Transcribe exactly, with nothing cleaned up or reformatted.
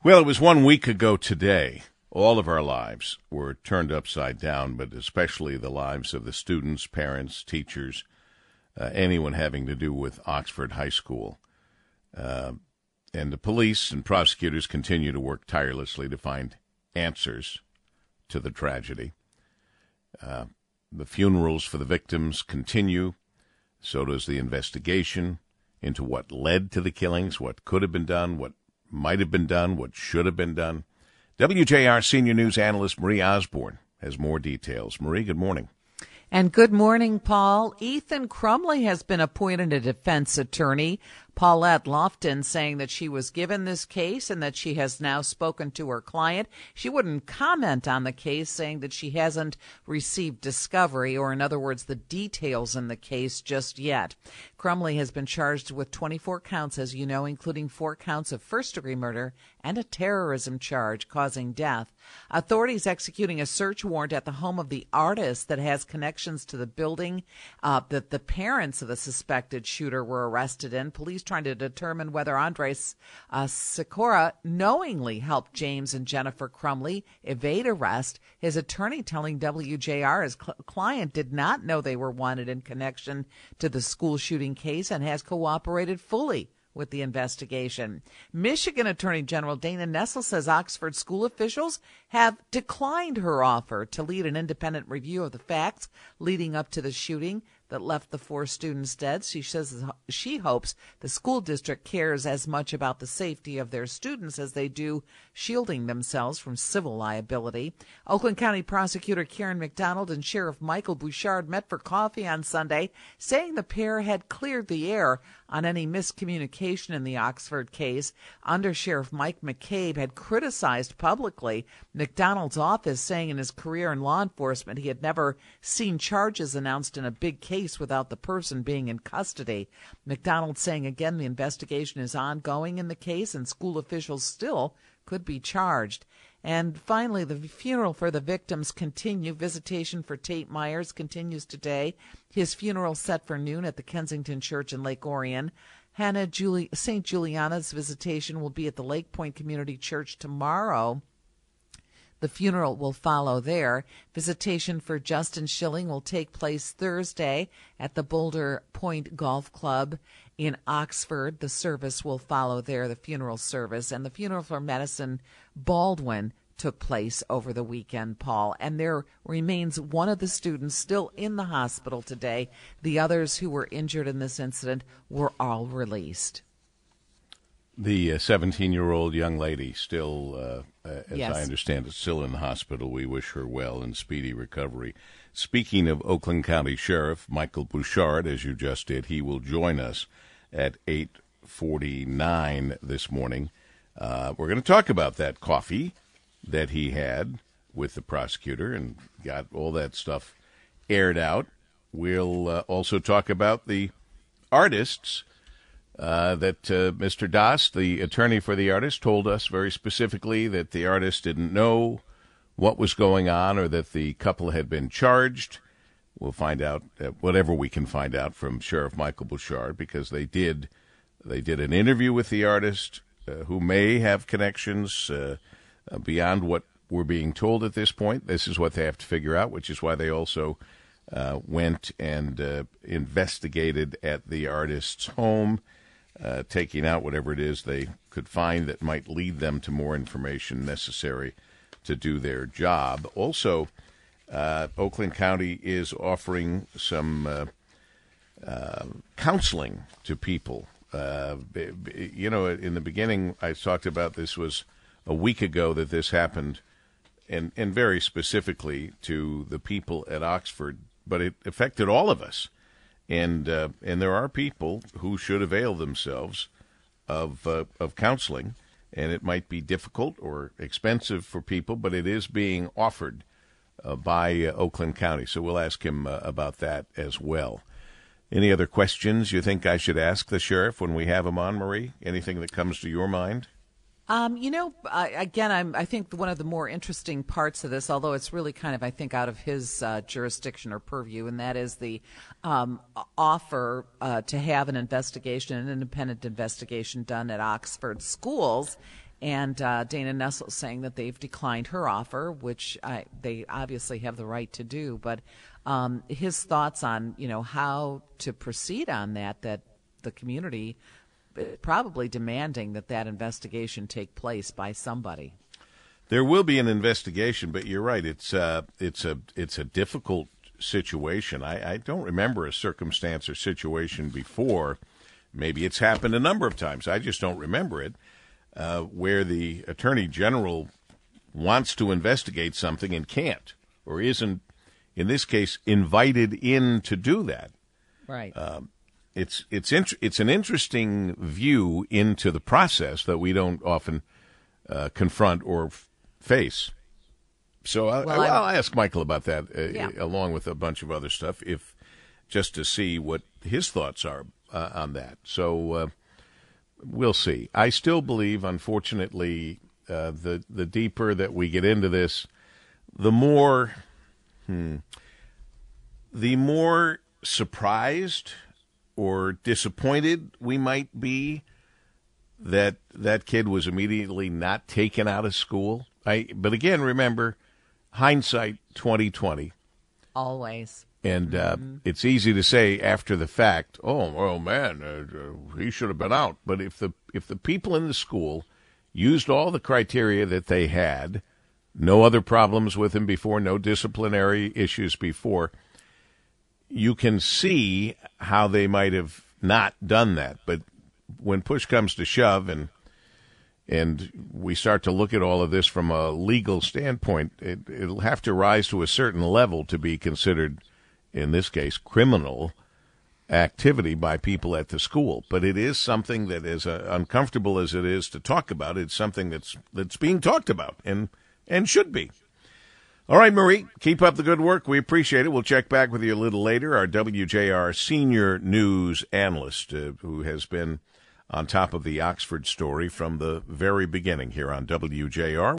Well, it was one week ago today. All of our lives were turned upside down, but especially the lives of the students, parents, teachers, uh, anyone having to do with Oxford High School. Uh, and the police and prosecutors continue to work tirelessly to find answers to the tragedy. Uh, the funerals for the victims continue. So does the investigation into what led to the killings, what could have been done, what might have been done, what should have been done. W J R senior news analyst Marie Osborne has more details. Marie, good morning. And good morning, Paul. Ethan Crumley has been appointed a defense attorney. Paulette Lofton saying that she was given this case and that she has now spoken to her client. She wouldn't comment on the case, saying that she hasn't received discovery, or in other words, the details in the case just yet. Crumley has been charged with twenty-four counts, as you know, including four counts of first-degree murder and a terrorism charge causing death. Authorities executing a search warrant at the home of the artist that has connections to the building uh, that the parents of the suspected shooter were arrested in. Police trying to determine whether Andres uh, Sikora knowingly helped James and Jennifer Crumley evade arrest. His attorney telling W J R his cl- client did not know they were wanted in connection to the school shooting case and has cooperated fully with the investigation. Michigan Attorney General Dana Nessel says Oxford school officials have declined her offer to lead an independent review of the facts leading up to the shooting that left the four students dead. She says she hopes the school district cares as much about the safety of their students as they do shielding themselves from civil liability. Oakland County Prosecutor Karen McDonald and Sheriff Michael Bouchard met for coffee on Sunday, saying the pair had cleared the air on any miscommunication in the Oxford case. Under Sheriff Mike McCabe had criticized publicly McDonald's office, saying in his career in law enforcement he had never seen charges announced in a big case without the person being in custody. McDonald saying again the investigation is ongoing in the case and school officials still could be charged. And finally, the funeral for the victims continue. Visitation for Tate Myers continues today. His funeral set for noon at the Kensington Church in Lake Orion. Hannah Julie, Saint Juliana's visitation will be at the Lake Point Community Church tomorrow. The funeral will follow there. Visitation for Justin Schilling will take place Thursday at the Boulder Point Golf Club in Oxford. The service will follow there, the funeral service. And the funeral for Madison Baldwin took place over the weekend, Paul. And there remains one of the students still in the hospital today. The others who were injured in this incident were all released. The seventeen-year-old young lady still, uh, uh, as Yes. I understand it, still in the hospital. We wish her well and speedy recovery. Speaking of Oakland County Sheriff Michael Bouchard, as you just did, he will join us at eight forty-nine this morning. Uh, we're going to talk about that coffee that he had with the prosecutor and got all that stuff aired out. We'll uh, also talk about the artists Uh, that uh, Mister Das, the attorney for the artist, told us very specifically that the artist didn't know what was going on or that the couple had been charged. We'll find out uh, whatever we can find out from Sheriff Michael Bouchard, because they did they did an interview with the artist uh, who may have connections uh, uh, beyond what we're being told at this point. This is what they have to figure out, which is why they also uh, went and uh, investigated at the artist's home. Uh, taking out whatever it is they could find that might lead them to more information necessary to do their job. Also, uh, Oakland County is offering some uh, uh, counseling to people. Uh, you know, in the beginning, I talked about this was a week ago that this happened, and, and very specifically to the people at Oxford, but it affected all of us. And uh, and there are people who should avail themselves of uh, of counseling, and it might be difficult or expensive for people, but it is being offered uh, by uh, Oakland County. So we'll ask him uh, about that as well. Any other questions you think I should ask the sheriff when we have him on, Marie? Anything that comes to your mind? Um, you know, I, again, I'm, I think one of the more interesting parts of this, although it's really kind of, I think, out of his uh, jurisdiction or purview, and that is the um, offer uh, to have an investigation, an independent investigation done at Oxford schools. And uh, Dana Nessel saying that they've declined her offer, which I, they obviously have the right to do. But um, his thoughts on, you know, how to proceed on that, that the community probably demanding that that investigation take place by somebody. There will be an investigation, but you're right. It's uh, it's a it's a difficult situation. I, I don't remember a circumstance or situation before. Maybe it's happened a number of times. I just don't remember it, uh, where the Attorney General wants to investigate something and can't, or isn't, in this case, invited in to do that. Right. Um, it's it's int- it's an interesting view into the process that we don't often uh, confront or f- face. So I, well, I, I'll ask Michael about that, uh, yeah. along with a bunch of other stuff, if just to see what his thoughts are uh, on that. So uh, we'll see. I still believe, unfortunately, uh, the the deeper that we get into this, the more hmm, the more surprised or disappointed we might be that that kid was immediately not taken out of school. I, but again, remember, hindsight twenty twenty. Always. And uh, mm-hmm. it's easy to say after the fact, oh, well, man, uh, he should have been out. But if the if the people in the school used all the criteria that they had, no other problems with him before, no disciplinary issues before, you can see how they might have not done that. But when push comes to shove and and we start to look at all of this from a legal standpoint, it, it'll have to rise to a certain level to be considered, in this case, criminal activity by people at the school. But it is something that, as uh, uncomfortable as it is to talk about, it's something that's that's being talked about and and should be. All right, Marie, keep up the good work. We appreciate it. We'll check back with you a little later. Our W J R senior news analyst, uh, who has been on top of the Oxford story from the very beginning here on W J R.